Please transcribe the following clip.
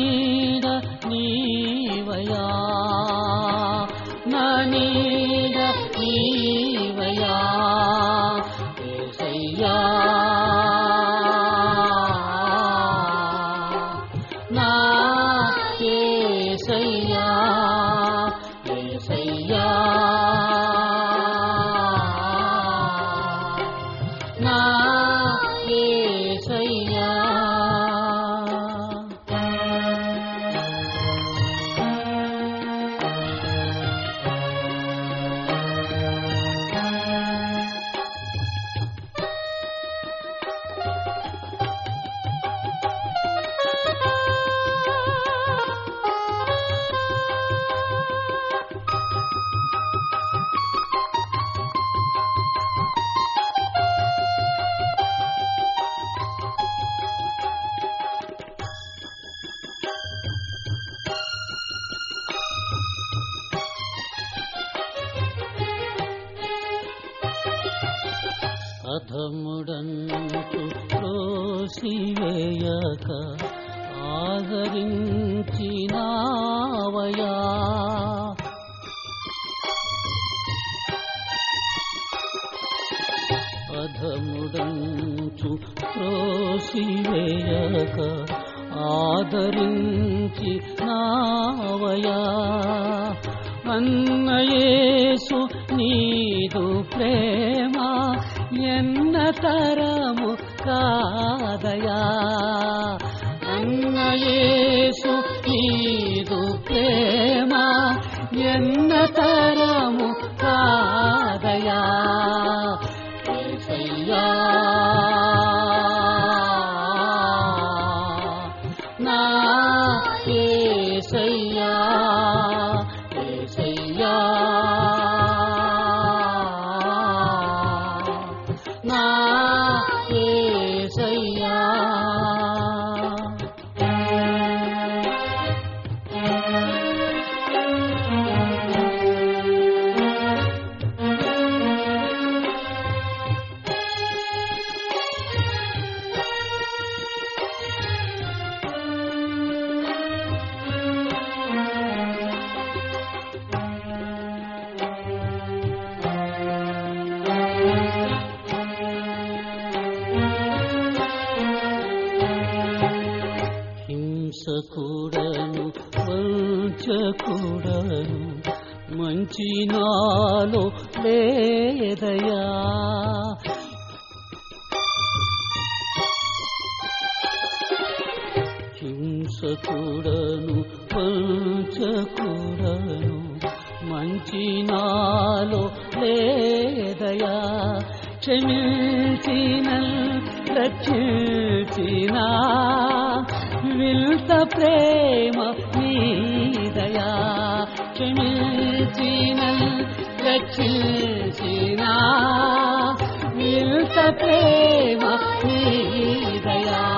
నీడ నీవయా నా నీడ నీవయా యేసయ్యా నా యేసయ్యా యేసయ్యా నా యేసయ్యా అధముడంటూ త్రోసివేయక ఆదరించినావయా అధముడంటూ త్రోసివేయక ఆదరించినావయా అన్నయేసు నీదు ప్రేమ ఎన్న తరము కాదయా అన్నయేసు నీదు ప్రేమ ఎన్న తరము కాదయా యేసయ్యా నా యేసయ్యా యేసయ్యా నా యేసయ్యా హింసకుడను వంచకుడను మంచి నాలో లేదయా హింసకుడను వంచకుడను మంచి నాలో లేదయా క్షమించిన రక్షించినా విల్త ప్రేమ నీదయా క్షమించిన రక్షించినా విల్త ప్రేమ నీదయా